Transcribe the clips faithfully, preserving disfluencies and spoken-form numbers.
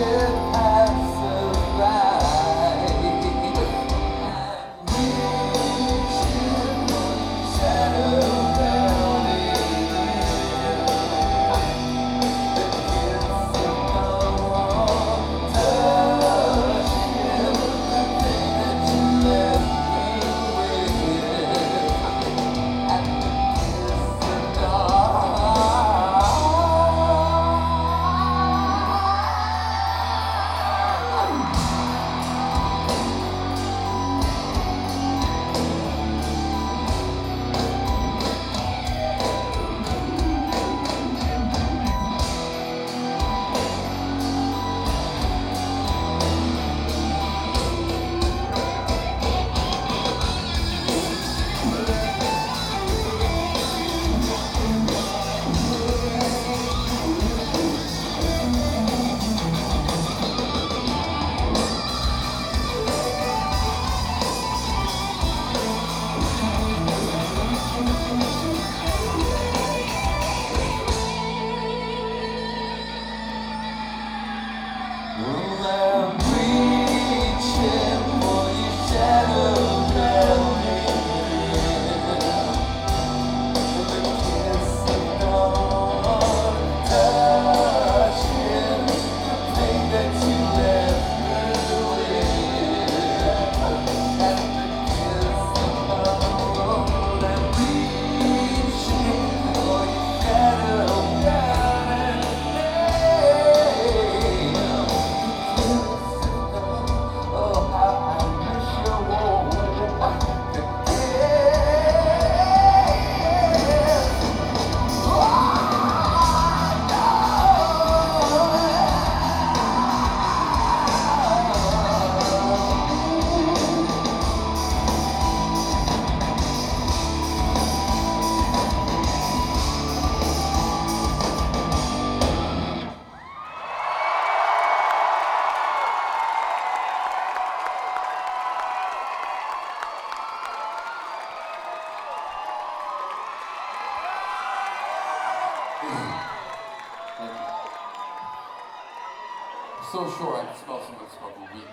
So sure I can smell someone smoking weed.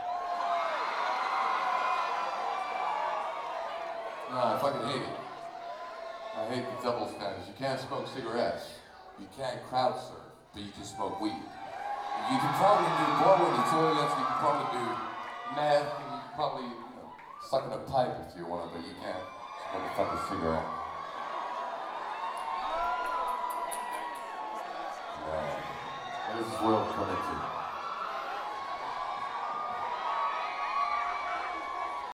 No, I fucking hate it. I hate the double standards. You can't smoke cigarettes. You can't crowd surf, but you can smoke weed. You can probably do more with the toilets, you can probably do meth, and you can probably, you know, suck in a pipe if you want, but you can't smoke a fucking cigarette. Yeah. What is this world coming to?